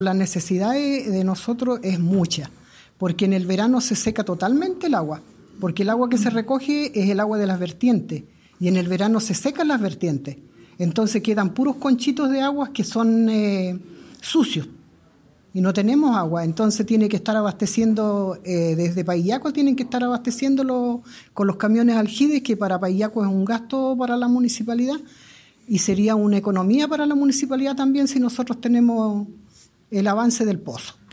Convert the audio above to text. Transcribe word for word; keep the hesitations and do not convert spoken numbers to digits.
La necesidad de, de nosotros es mucha, porque en el verano se seca totalmente el agua, porque el agua que se recoge es el agua de las vertientes, y en el verano se secan las vertientes. Entonces quedan puros conchitos de aguas que son eh, sucios, y no tenemos agua. Entonces tiene que estar abasteciendo, eh, desde Paillaco tienen que estar abasteciéndolo con los camiones Aljides, que para Paillaco es un gasto para la municipalidad, y sería una economía para la municipalidad también si nosotros tenemos el avance del pozo.